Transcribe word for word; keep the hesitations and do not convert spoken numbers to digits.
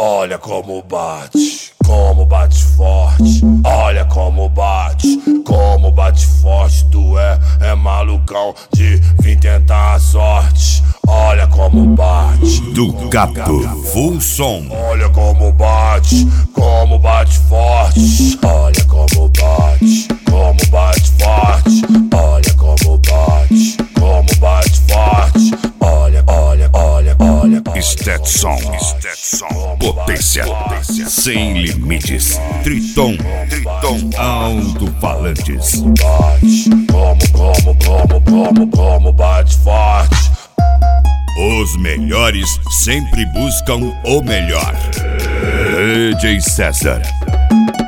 Olha como bate, como bate forte. Olha como bate, como bate forte. Tu é, é malucão de vir tentar a sorte. Olha como bate. Ducato Full Som. Olha como bate, como bate forte. Olha como bate, como bate forte. Olha como bate, como bate forte. Olha, olha, olha, olha. Stetson, Stetson, potência, potência sem limites. Triton, Triton, alto-falantes. Bate, como, como, como, como, como bate forte. Os melhores sempre buscam o melhor. D J César.